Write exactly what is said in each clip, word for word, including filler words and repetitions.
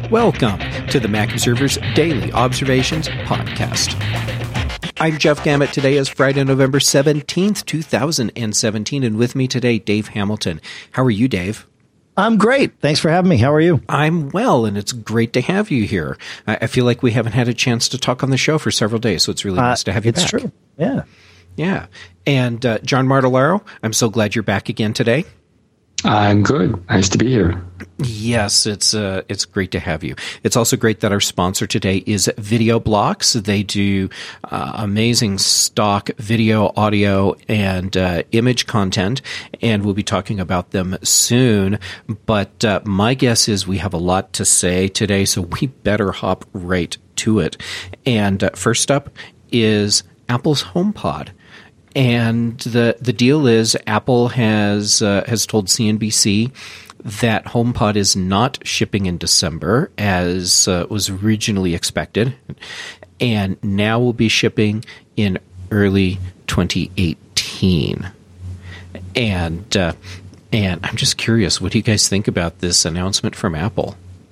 Welcome to the Mac Observer's Daily Observations Podcast. I'm Jeff Gamet. Today is Friday, November seventeenth, twenty seventeen, and with me today, Dave Hamilton. How are you, Dave? I'm great. Thanks for having me. How are you? I'm well, and it's great to have you here. I, I feel like we haven't had a chance to talk on the show for several days, so it's really uh, nice to have you it's back. It's true. Yeah. Yeah. And uh, John Martellaro, I'm so glad you're back again today. I'm good. Nice to be here. Yes, it's uh, it's great to have you. It's also great that our sponsor today is VideoBlocks. They do uh, amazing stock video, audio, and uh, image content, and we'll be talking about them soon. But uh, my guess is we have a lot to say today, so we better hop right to it. And uh, first up is Apple's HomePod. And the the deal is Apple has uh, has told C N B C that HomePod is not shipping in December as uh, was originally expected, and now will be shipping in early twenty eighteen. And uh, and I'm just curious, what do you guys think about this announcement from Apple?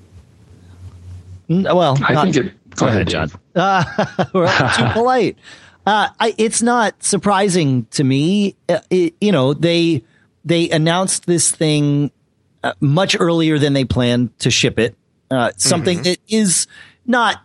Well, I not, think it. Go, go ahead, John. Uh, we're too polite. Uh, I, it's not surprising to me. Uh, it, you know, they they announced this thing uh, much earlier than they planned to ship it. Uh, something mm-hmm. that is not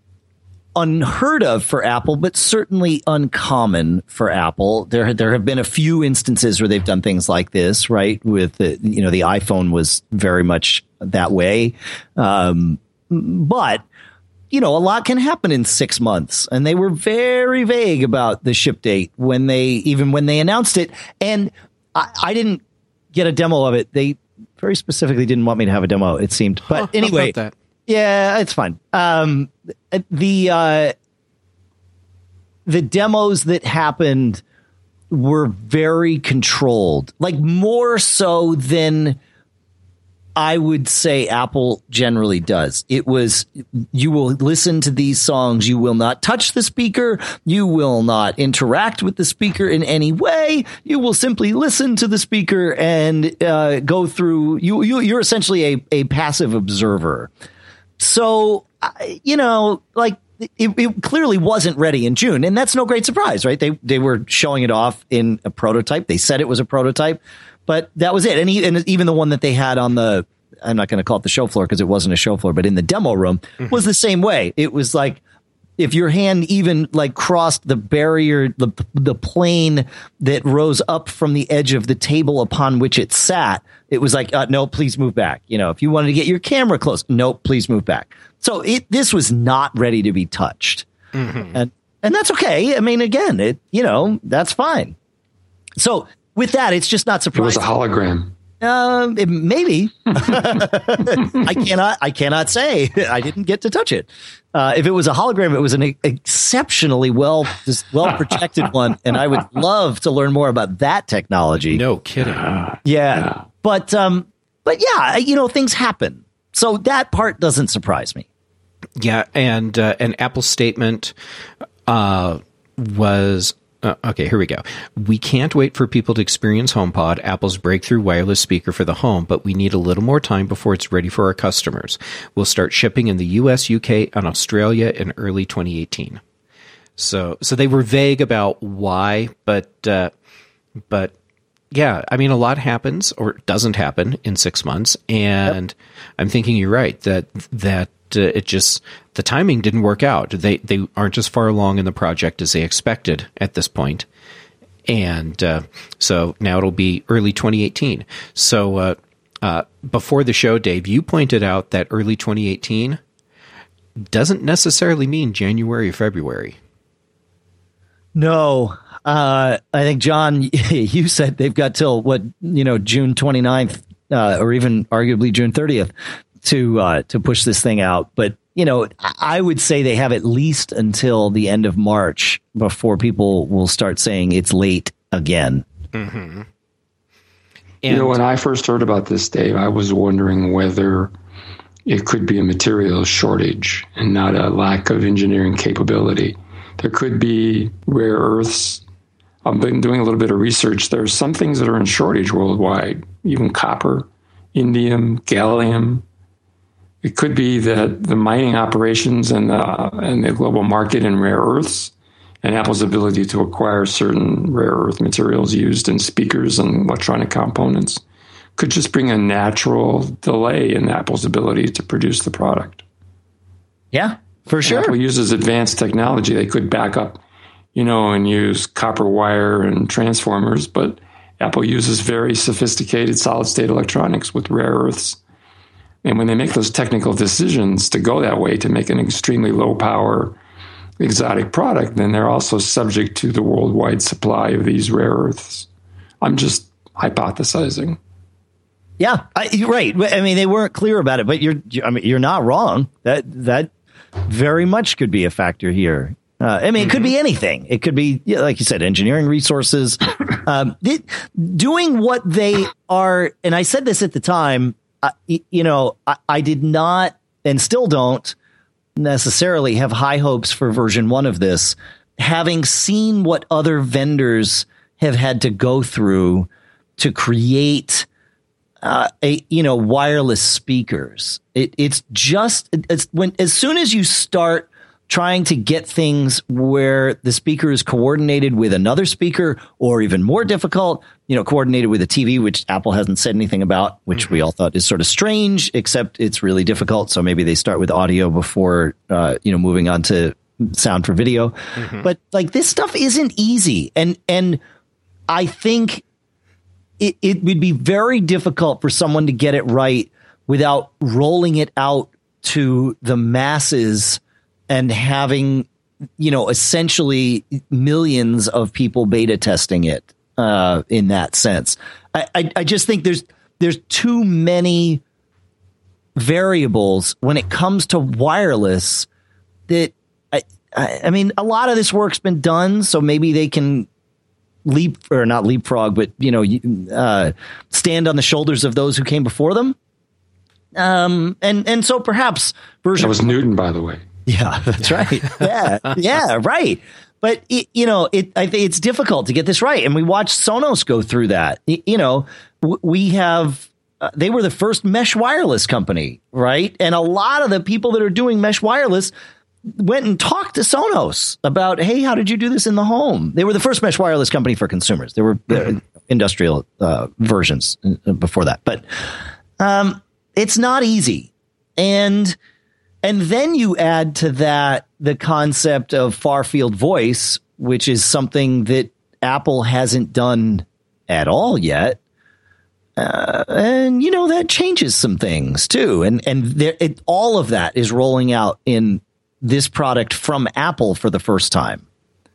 unheard of for Apple, but certainly uncommon for Apple. There there have been a few instances where they've done things like this, right? With the, you know, the iPhone was very much that way, um, but. You know, a lot can happen in six months, and they were very vague about the ship date when they, even when they announced it. And I, I didn't get a demo of it. They very specifically didn't want me to have a demo, it seemed. But huh, anyway, that? yeah, it's fine. Um, the uh, the demos that happened were very controlled, like more so than I would say Apple generally does. It was, you will listen to these songs. You will not touch the speaker. You will not interact with the speaker in any way. You will simply listen to the speaker and uh, go through. You, you, you're essentially a, a passive observer. So, you know, like it, it clearly wasn't ready in June, and that's no great surprise, right? They they were showing it off in a prototype. They said it was a prototype. But that was it. And, he, and even the one that they had on the, I'm not going to call it the show floor because it wasn't a show floor, but in the demo room mm-hmm. was the same way. It was like if your hand even like crossed the barrier, the, the plane that rose up from the edge of the table upon which it sat, it was like, uh, no, please move back. You know, if you wanted to get your camera close, no, please move back. So it, this was not ready to be touched. Mm-hmm. And, and that's okay. I mean, again, it, you know, that's fine. So, with that, it's just not surprising. It was a hologram. Um, it, maybe. I cannot. I cannot say. I didn't get to touch it. Uh, if it was a hologram, it was an exceptionally well, well protected one, and I would love to learn more about that technology. No kidding. Uh, yeah. yeah, but um, but yeah, you know, things happen, so that part doesn't surprise me. Yeah, and uh, an Apple statement uh, was. Uh, okay, here we go. We can't wait for people to experience HomePod, Apple's breakthrough wireless speaker for the home, but we need a little more time before it's ready for our customers. We'll start shipping in the U S, U K, and Australia in early twenty eighteen. So, so they were vague about why, but, uh, but yeah, I mean, a lot happens or doesn't happen in six months, and yep. I'm thinking you're right that that. Uh, it just the timing didn't work out. They they aren't as far along in the project as they expected at this point, and uh, so now it'll be early twenty eighteen. So uh, uh, before the show, Dave, you pointed out that early twenty eighteen doesn't necessarily mean January or February. No, uh, I think John, you said they've got till what you know June twenty-ninth, uh, or even arguably June thirtieth. to uh, to push this thing out. But, you know, I would say they have at least until the end of March before people will start saying it's late again. Mm-hmm. You know, when I first heard about this, Dave, I was wondering whether it could be a materials shortage and not a lack of engineering capability. There could be rare earths. I've been doing a little bit of research. There are some things that are in shortage worldwide, even copper, indium, gallium. It could be that the mining operations and the, and the global market in rare earths and Apple's ability to acquire certain rare earth materials used in speakers and electronic components could just bring a natural delay in Apple's ability to produce the product. Yeah, for sure. Apple uses advanced technology. They could back up, you know, and use copper wire and transformers, but Apple uses very sophisticated solid-state electronics with rare earths. And when they make those technical decisions to go that way, to make an extremely low-power exotic product, then they're also subject to the worldwide supply of these rare earths. I'm just hypothesizing. Yeah, I, you're right. I mean, they weren't clear about it, but you're, I mean, you're not wrong. That that very much could be a factor here. Uh, I mean, it could be anything. It could be, yeah, like you said, engineering resources, um, it, doing what they are. And I said this at the time. Uh, you know, I, I did not, and still don't necessarily have high hopes for version one of this, having seen what other vendors have had to go through to create uh, a, you know, wireless speakers. It, it's just, it's when, as soon as you start trying to get things where the speaker is coordinated with another speaker, or even more difficult, you know, coordinated with a T V, which Apple hasn't said anything about, which mm-hmm. we all thought is sort of strange, except it's really difficult. So maybe they start with audio before, uh, you know, moving on to sound for video. Mm-hmm. But like, this stuff isn't easy. And, and I think it, it would be very difficult for someone to get it right without rolling it out to the masses and having, you know, essentially millions of people beta testing it uh, in that sense. I, I, I just think there's there's too many variables when it comes to wireless that I, I, I mean, a lot of this work's been done, so maybe they can leap or not leapfrog, but, you know, uh, stand on the shoulders of those who came before them. Um, and and so perhaps version that was Newton, by the way. Yeah, that's right. Yeah, yeah, right. But, it, you know, it, I think it's difficult to get this right. And we watched Sonos go through that. You, you know, w- we have uh, they were the first mesh wireless company. Right. And a lot of the people that are doing mesh wireless went and talked to Sonos about, hey, how did you do this in the home? They were the first mesh wireless company for consumers. There were uh, industrial uh, versions before that. But um, it's not easy. And And then you add to that the concept of far field voice, which is something that Apple hasn't done at all yet. Uh, and, you know, that changes some things, too. And and there, it, all of that is rolling out in this product from Apple for the first time.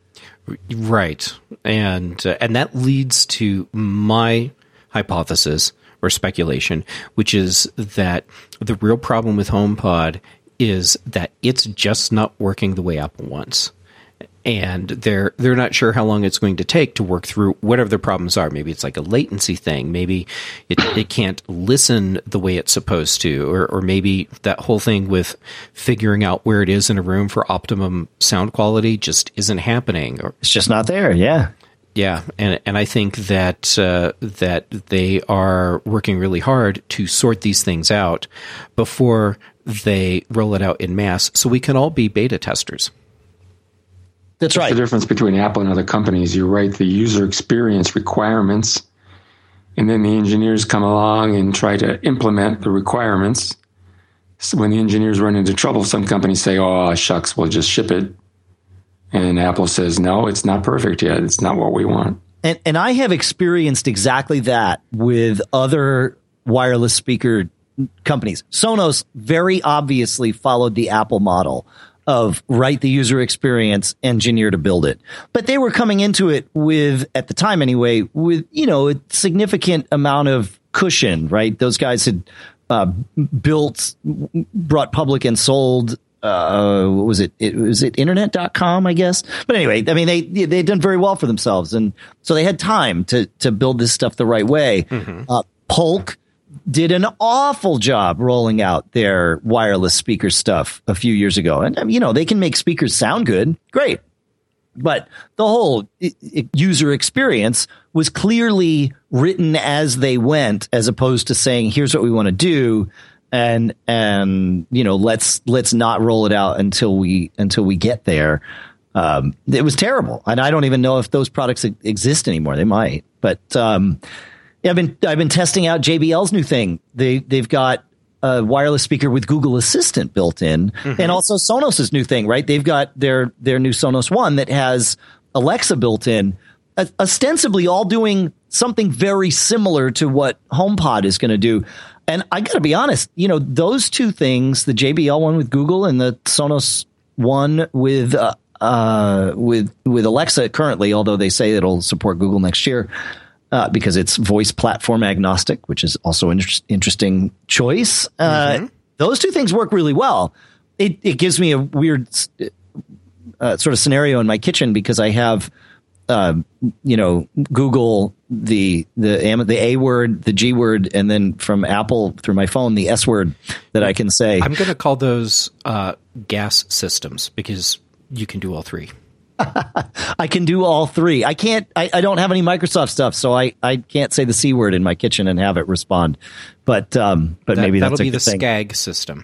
Right. And uh, and that leads to my hypothesis or speculation, which is that the real problem with HomePod is that it's just not working the way Apple wants. And they're they're not sure how long it's going to take to work through whatever the problems are. Maybe it's like a latency thing. Maybe it, it can't listen the way it's supposed to. Or, or maybe that whole thing with figuring out where it is in a room for optimum sound quality just isn't happening. Or, it's just not there, yeah. Yeah, and and I think that uh, that they are working really hard to sort these things out before they roll it out in mass, so we can all be beta testers. That's right. The difference between Apple and other companies, you're right, the user experience requirements, and then the engineers come along and try to implement the requirements. So when the engineers run into trouble, some companies say, oh, shucks, we'll just ship it. And Apple says, no, it's not perfect yet. It's not what we want. And, and I have experienced exactly that with other wireless speaker companies. Sonos very obviously followed the Apple model of write the user experience, engineer to build it. But they were coming into it with, at the time anyway, with, you know, a significant amount of cushion, right? Those guys had uh, built, brought public and sold, uh, what was it? It was it internet dot com, I guess. But anyway, I mean, they, they'd done very well for themselves. And so they had time to, to build this stuff the right way. Mm-hmm. Uh, Polk did an awful job rolling out their wireless speaker stuff a few years ago. And, you know, they can make speakers sound good. Great. But the whole user experience was clearly written as they went, as opposed to saying, here's what we want to do. and and you know let's let's not roll it out until we until we get there. Um, it was terrible, and I don't even know if those products exist anymore. They might, but um, yeah, I've been I've been testing out J B L's new thing. They they've got a wireless speaker with Google Assistant built in, mm-hmm. and also Sonos's new thing, right? They've got their their new Sonos One that has Alexa built in, ostensibly all doing something very similar to what HomePod is going to do. And I got to be honest, you know, those two things, the J B L one with Google and the Sonos One with uh, uh, with with Alexa currently, although they say it'll support Google next year uh, because it's voice platform agnostic, which is also an inter- interesting choice. Mm-hmm. Uh, those two things work really well. It, it gives me a weird uh, sort of scenario in my kitchen because I have Uh, you know, Google, the the the A word, the G word, and then from Apple through my phone, the S word that I can say. I'm going to call those uh, gas systems because you can do all three. I can do all three. I can't. I, I don't have any Microsoft stuff, so I, I can't say the C word in my kitchen and have it respond. But um, but that, maybe that'll that's a be good the thing. SCAG system.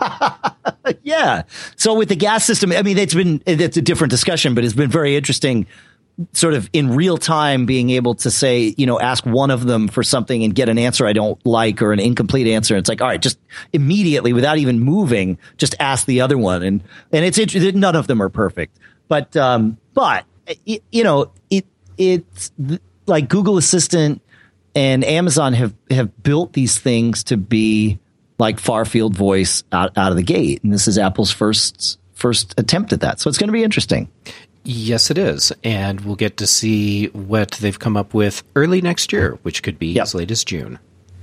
Yeah. So with the gas system, I mean, it's been it's a different discussion, but it's been very interesting. Sort of in real time being able to say, you know, ask one of them for something and get an answer I don't like or an incomplete answer. It's like, all right, just immediately without even moving, just ask the other one. And, and it's interesting. None of them are perfect, but, um, but it, you know, it, it's like Google Assistant and Amazon have, have built these things to be like far field voice out, out of the gate. And this is Apple's first, first attempt at that. So it's going to be interesting. Yes, it is. And we'll get to see what they've come up with early next year, which could be yep. as late as June.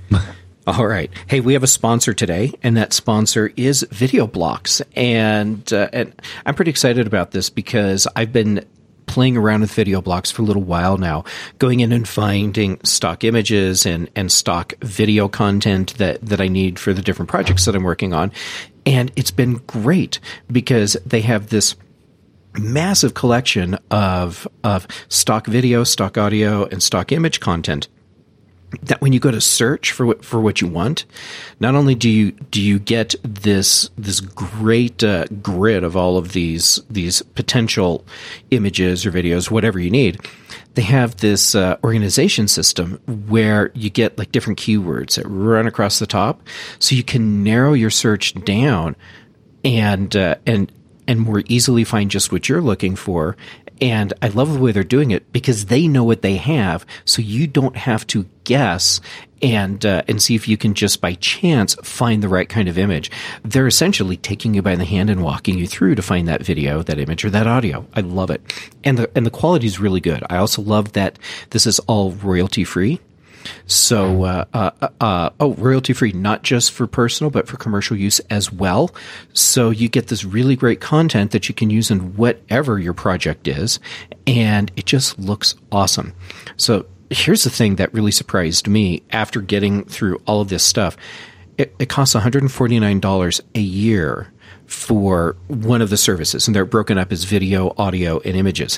All right. Hey, we have a sponsor today, and that sponsor is VideoBlocks. And, uh, and I'm pretty excited about this because I've been playing around with VideoBlocks for a little while now, going in and finding stock images and, and stock video content that, that I need for the different projects that I'm working on. And it's been great because they have this massive collection of of stock video, stock audio, and stock image content that when you go to search for what, for what you want, not only do you do you get this this great uh, grid of all of these these potential images or videos, whatever you need, they have this uh, organization system where you get like different keywords that run across the top, so you can narrow your search down and uh, and and more easily find just what you're looking for. And I love the way they're doing it because they know what they have, so you don't have to guess and uh, and see if you can just by chance find the right kind of image. They're essentially taking you by the hand and walking you through to find that video, that image, or that audio. I love it. And the and the quality is really good. I also love that this is all royalty free. So, uh, uh, uh, oh, royalty free, not just for personal, but for commercial use as well. So you get this really great content that you can use in whatever your project is, and it just looks awesome. So here's the thing that really surprised me after getting through all of this stuff. It, it costs one hundred forty-nine dollars a year for one of the services, and they're broken up as video, audio, and images.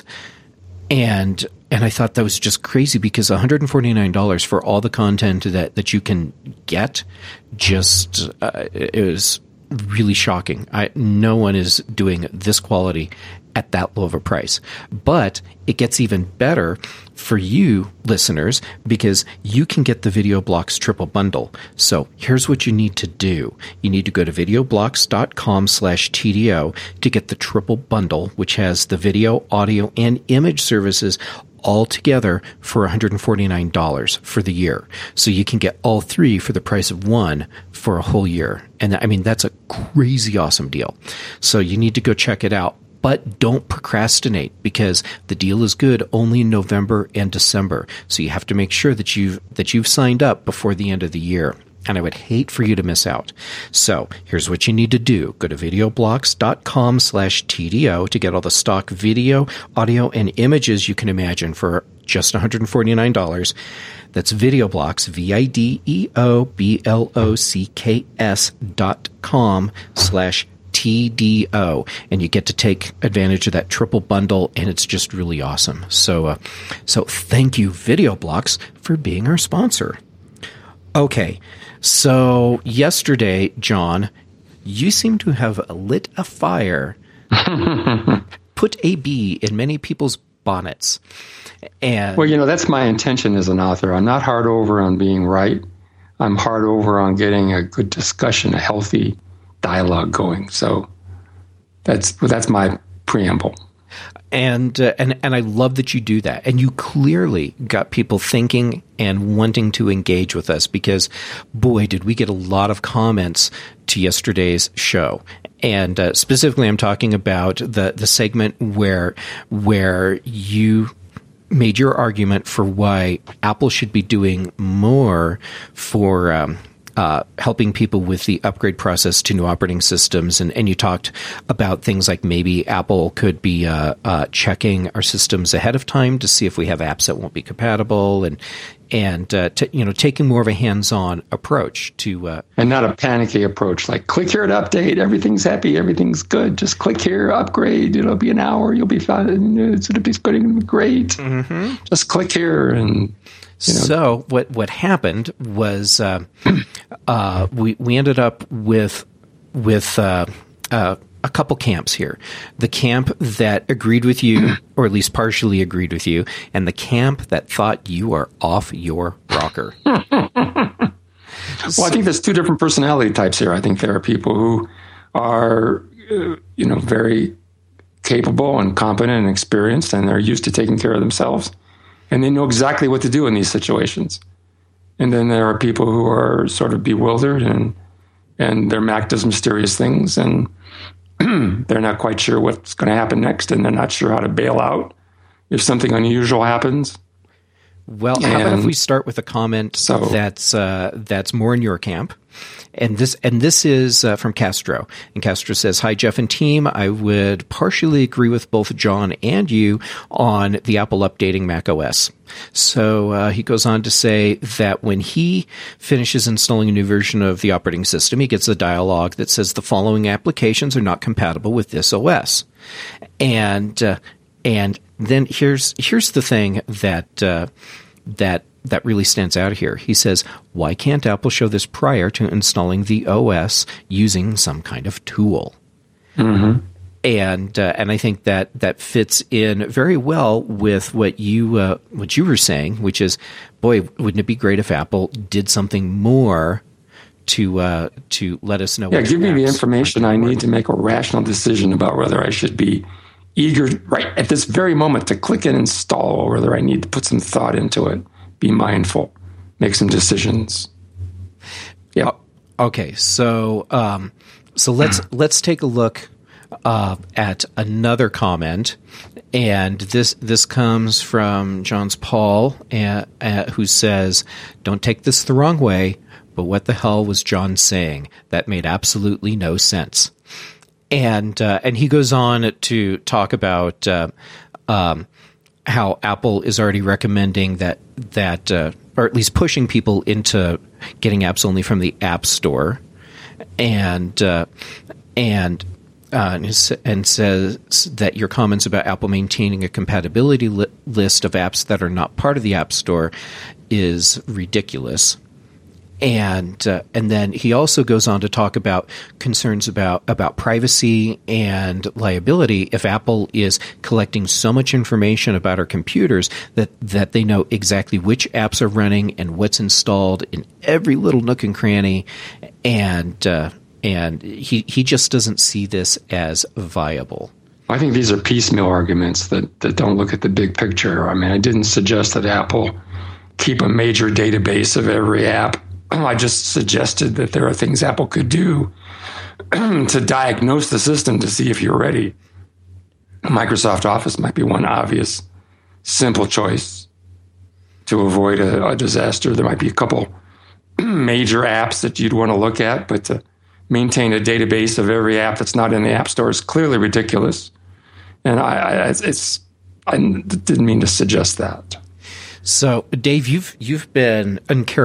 And and I thought that was just crazy because one hundred forty-nine dollars for all the content that, that you can get, just uh, it was really shocking. I, no one is doing this quality at that low of a price. But it gets even better for you listeners because you can get the VideoBlocks triple bundle. So here's what you need to do. You need to go to videoblocks.com slash TDO to get the triple bundle, which has the video, audio, and image services all together for one hundred forty-nine dollars for the year. So you can get all three for the price of one for a whole year. And I mean, that's a crazy awesome deal. So you need to go check it out. But don't procrastinate because the deal is good only in November and December. So you have to make sure that you've, that you've signed up before the end of the year. And I would hate for you to miss out. So here's what you need to do. Go to videoblocks.com slash TDO to get all the stock video, audio, and images you can imagine for just one hundred forty-nine dollars. That's VideoBlocks, V I D E O B L O C K S dot com slash T D O, and you get to take advantage of that triple bundle, and it's just really awesome. So, uh, so thank you, VideoBlocks, for being our sponsor. Okay, so yesterday, John, you seem to have lit a fire, put a bee in many people's bonnets. And well, you know, that's my intention as an author. I'm not hard over on being right. I'm hard over on getting a good discussion, a healthy dialogue going. So that's that's my preamble. And uh, and and I love that you do that. And you clearly got people thinking and wanting to engage with us, because, boy, did we get a lot of comments to yesterday's show. And uh, specifically, I'm talking about the the segment where where you made your argument for why Apple should be doing more for um, uh, helping people with the upgrade process to new operating systems. And, and you talked about things like maybe Apple could be uh, uh, checking our systems ahead of time to see if we have apps that won't be compatible, and and uh, t- you know, taking more of a hands-on approach to uh, and not a panicky approach like click here to update, everything's happy, everything's good, just click here, upgrade, it'll be an hour, you'll be fine, it's going to be great. Mm-hmm. Just click here. And you know. So what what happened was uh, uh, we we ended up with with uh, uh, a couple camps here. The camp that agreed with you, or at least partially agreed with you, and the camp that thought you are off your rocker. Well, I think there's two different personality types here. I think there are people who are, uh, you know, very capable and competent and experienced, and they're used to taking care of themselves, and they know exactly what to do in these situations. And then there are people who are sort of bewildered, and and their Mac does mysterious things, and they're not quite sure what's going to happen next, and they're not sure how to bail out if something unusual happens. Well, how about if we start with a comment so, that's uh, that's more in your camp, and this and this is uh, from Castro. And Castro says, "Hi, Jeff and team. I would partially agree with both John and you on the Apple updating macOS." So uh, he goes on to say that when he finishes installing a new version of the operating system, he gets a dialog that says the following applications are not compatible with this O S, and uh, and then here's here's the thing that uh, that that really stands out here. He says, "Why can't Apple show this prior to installing the O S using some kind of tool?" Mm-hmm. And uh, and I think that that fits in very well with what you uh, what you were saying, which is, boy, wouldn't it be great if Apple did something more to uh, to let us know? Yeah, give me the information I need to make a rational decision about whether I should be eager right at this very moment to click and install, or whether I need to put some thought into it, be mindful, make some decisions. Yeah. Okay, so um, so let's let's take a look uh, at another comment, and this this comes from Johns Paul, uh, uh, who says, "Don't take this the wrong way, but what the hell was John saying? That made absolutely no sense." And uh, and he goes on to talk about uh, um, how Apple is already recommending that that uh, or at least pushing people into getting apps only from the App Store, and uh, and uh, and says that your comments about Apple maintaining a compatibility li- list of apps that are not part of the App Store is ridiculous. And uh, and then he also goes on to talk about concerns about, about privacy and liability if Apple is collecting so much information about our computers that, that they know exactly which apps are running and what's installed in every little nook and cranny. And uh, and he, he just doesn't see this as viable. I think these are piecemeal arguments that, that don't look at the big picture. I mean, I didn't suggest that Apple keep a major database of every app. I just suggested that there are things Apple could do to diagnose the system to see if you're ready. Microsoft Office might be one obvious, simple choice to avoid a, a disaster. There might be a couple major apps that you'd want to look at, but to maintain a database of every app that's not in the App Store is clearly ridiculous. And I, I, it's, I didn't mean to suggest that. So, Dave, you've you've been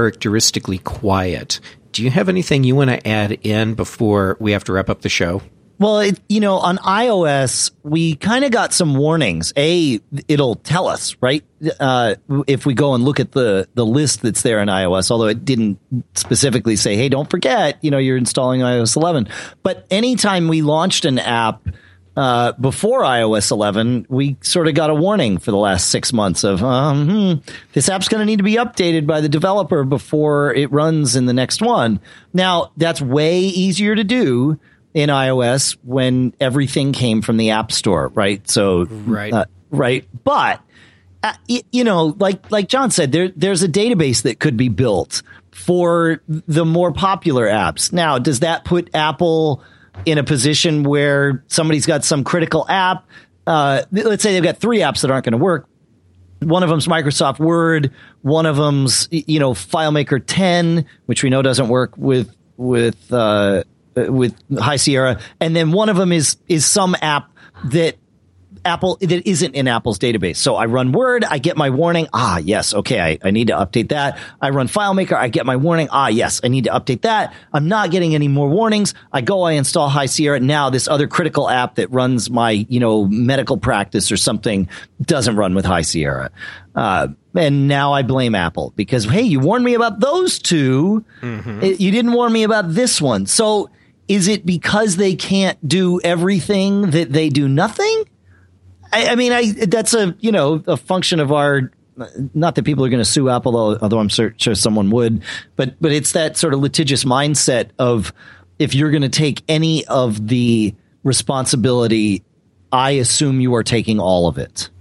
uncharacteristically quiet. Do you have anything you want to add in before we have to wrap up the show? Well, it, you know, on iOS, we kind of got some warnings. A, it'll tell us, right? Uh, if we go and look at the, the list that's there in iOS, although it didn't specifically say, hey, don't forget, you know, you're installing i O S eleven. But anytime we launched an app uh, before i O S eleven, we sort of got a warning for the last six months of, um, hmm, this app's going to need to be updated by the developer before it runs in the next one. Now, that's way easier to do in iOS when everything came from the App Store, right? So, right, uh, right. But uh, y- you know, like like John said, there there's a database that could be built for the more popular apps. Now, does that put Apple in a position where somebody's got some critical app? Uh, let's say they've got three apps that aren't going to work. One of them's Microsoft Word. One of them's, you know, FileMaker ten, which we know doesn't work with with. Uh, with High Sierra, and then one of them is is some app that Apple that isn't in Apple's database. So I run Word, I get my warning. Ah, yes, okay, I, I need to update that. I run FileMaker, I get my warning. Ah, yes, I need to update that. I'm not getting any more warnings. I go, I install High Sierra. Now this other critical app that runs my, you know, medical practice or something doesn't run with High Sierra. Uh, and now I blame Apple because, hey, you warned me about those two. Mm-hmm. You didn't warn me about this one. So is it because they can't do everything that they do nothing? I, I mean, I that's a, you know, a function of our, not that people are going to sue Apple, although I'm sure, sure someone would, but but it's that sort of litigious mindset of if you're going to take any of the responsibility, I assume you are taking all of it.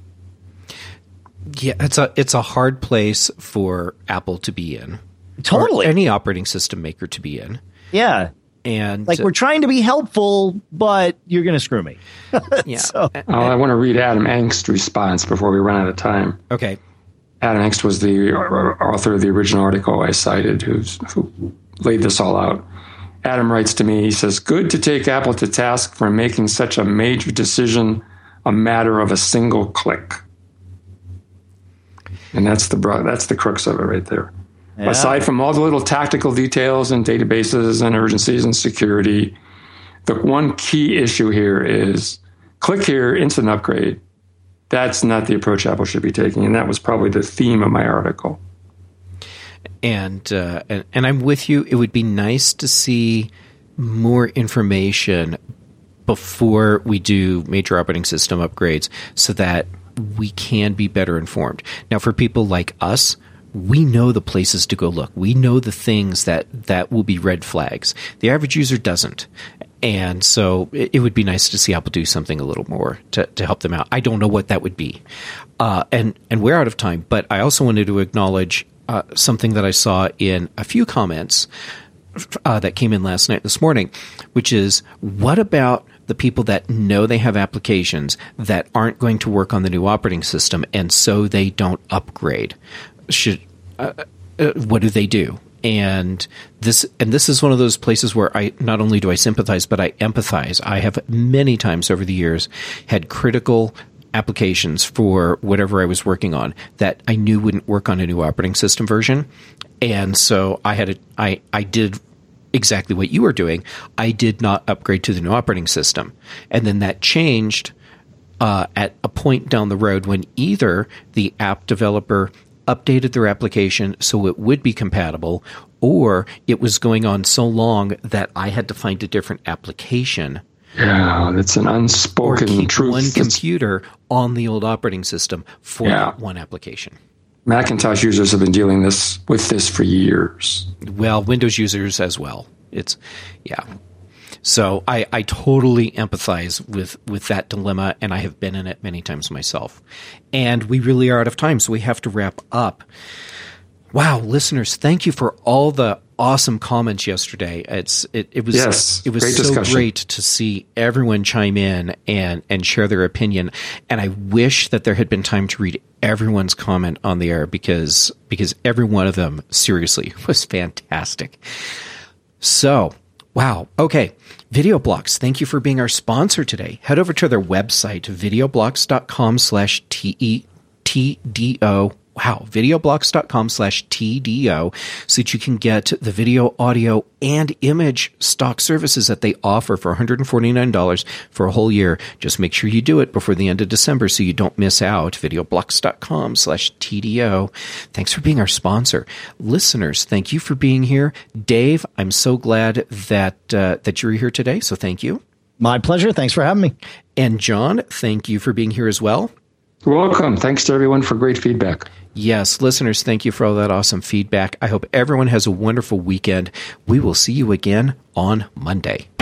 Yeah, it's a it's a hard place for Apple to be in. Totally. Or any operating system maker to be in. Yeah. And like, we're trying to be helpful, but you're going to screw me. Yeah. So. Oh, I want to read Adam Engst's response before we run out of time. Okay. Adam Engst was the author of the original article I cited, who's, who laid this all out. Adam writes to me, he says, good to take Apple to task for making such a major decision a matter of a single click. And that's the that's the crux of it right there. Yeah. Aside from all the little tactical details and databases and urgencies and security, the one key issue here is click here, instant upgrade. That's not the approach Apple should be taking, and that was probably the theme of my article. And uh, and, and I'm with you. It would be nice to see more information before we do major operating system upgrades so that we can be better informed. Now, for people like us, we know the places to go look. We know the things that, that will be red flags. The average user doesn't. And so it, it would be nice to see Apple do something a little more to, to help them out. I don't know what that would be. Uh, and, and we're out of time, but I also wanted to acknowledge uh, something that I saw in a few comments uh, that came in last night, this morning, which is, what about the people that know they have applications that aren't going to work on the new operating system, and so they don't upgrade? Should uh, uh, what do they do? And this and this is one of those places where I not only do I sympathize, but I empathize. I have many times over the years had critical applications for whatever I was working on that I knew wouldn't work on a new operating system version, and so I had a, I I did exactly what you were doing. I did not upgrade to the new operating system, and then that changed uh, at a point down the road when either the app developer updated their application so it would be compatible, or it was going on so long that I had to find a different application. Yeah, that's an unspoken or keep truth. One that's, computer on the old operating system for yeah. that one application. Macintosh users have been dealing this with this for years. Well, Windows users as well. It's yeah. So I, I totally empathize with, with that dilemma, and I have been in it many times myself. And we really are out of time, so we have to wrap up. Wow, listeners, thank you for all the awesome comments yesterday. It's it, it was yes, it was great so discussion. Great to see everyone chime in and and share their opinion. And I wish that there had been time to read everyone's comment on the air because because every one of them seriously was fantastic. So, wow. Okay. VideoBlocks, thank you for being our sponsor today. Head over to their website, videoblocks.com slash T E T D O Wow, videoblocks.com slash TDO so that you can get the video, audio, and image stock services that they offer for one hundred forty-nine dollars for a whole year. Just make sure you do it before the end of December so you don't miss out. videoblocks.com slash TDO. Thanks for being our sponsor. Listeners, thank you for being here. Dave, I'm so glad that uh, that you're here today, so thank you. My pleasure. Thanks for having me. And John, thank you for being here as well. You're welcome. Thanks to everyone for great feedback. Yes, listeners, thank you for all that awesome feedback. I hope everyone has a wonderful weekend. We will see you again on Monday.